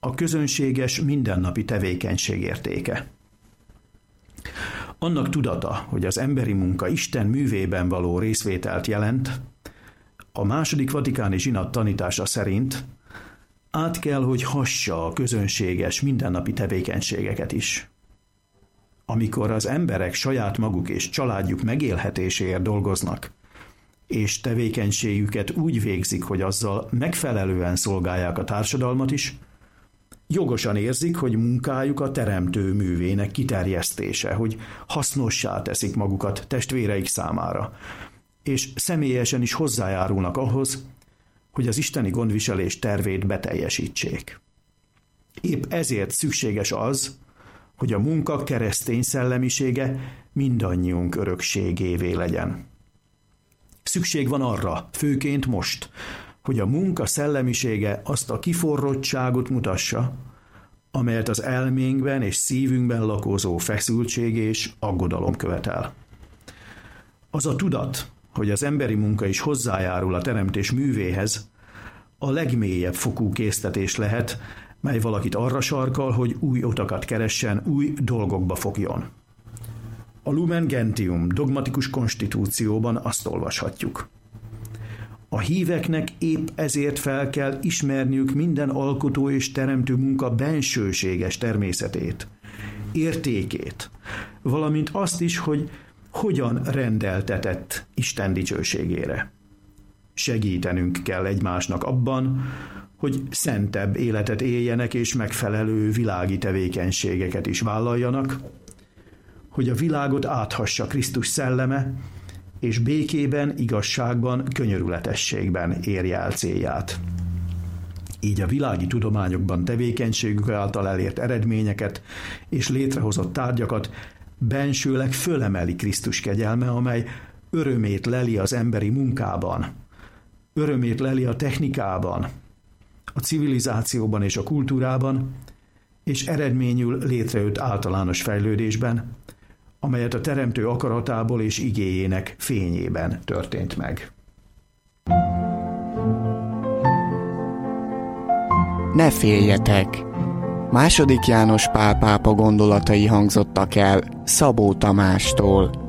a közönséges mindennapi tevékenység értéke. Annak tudata, hogy az emberi munka Isten művében való részvételt jelent, a második vatikáni zsinat tanítása szerint át kell, hogy hassa a közönséges mindennapi tevékenységeket is. Amikor az emberek saját maguk és családjuk megélhetéséért dolgoznak, és tevékenységüket úgy végzik, hogy azzal megfelelően szolgálják a társadalmat is, jogosan érzik, hogy munkájuk a teremtő művének kiterjesztése, hogy hasznossá teszik magukat testvéreik számára, és személyesen is hozzájárulnak ahhoz, hogy az isteni gondviselés tervét beteljesítsék. Épp ezért szükséges az, hogy a munka keresztény szellemisége mindannyiunk örökségévé legyen. Szükség van arra, főként most, hogy a munka szellemisége azt a kiforrottságot mutassa, amelyet az elménkben és szívünkben lakozó feszültség és aggodalom követel. Az a tudat, hogy az emberi munka is hozzájárul a teremtés művéhez, a legmélyebb fokú késztetés lehet, mely valakit arra sarkal, hogy új utakat keressen, új dolgokba fogjon. A Lumen Gentium dogmatikus konstitúcióban azt olvashatjuk. A híveknek épp ezért fel kell ismerniük minden alkotó és teremtő munka bensőséges természetét, értékét, valamint azt is, hogy hogyan rendeltetett Isten dicsőségére. Segítenünk kell egymásnak abban, hogy szentebb életet éljenek és megfelelő világi tevékenységeket is vállaljanak, hogy a világot áthassa Krisztus szelleme, és békében, igazságban, könyörületességben érje el célját. Így a világi tudományokban tevékenységük által elért eredményeket és létrehozott tárgyakat bensőleg fölemeli Krisztus kegyelme, amely örömét leli az emberi munkában, örömét leli a technikában, a civilizációban és a kultúrában, és eredményül létrejött általános fejlődésben, amelyet a teremtő akaratából és igéjének fényében történt meg. Ne féljetek! II. János Pál pápa gondolatai hangzottak el Szabó Tamástól.